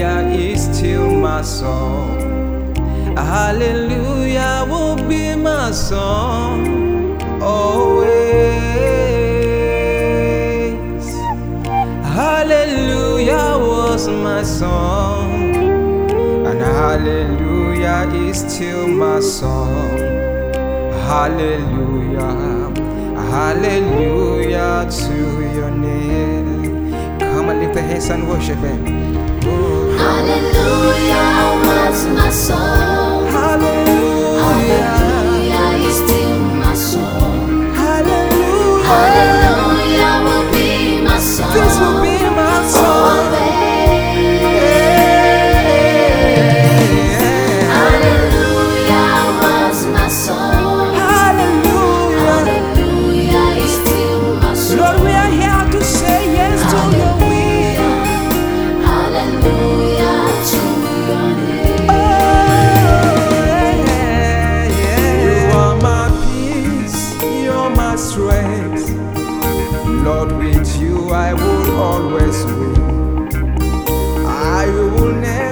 Hallelujah is still my song. Hallelujah will be my song always. Hallelujah was my song, and hallelujah is still my song. Hallelujah, hallelujah to your name. Come and lift your hands and worship Him. Hallelujah was my song. Hallelujah is still my song. Hallelujah will be my song. This will be my song. Hallelujah was my song. Hallelujah is still my song. Lord, we are here to say yes to your will. Hallelujah to your name. You are my peace, you're my strength. Lord, with you I will always win. I will never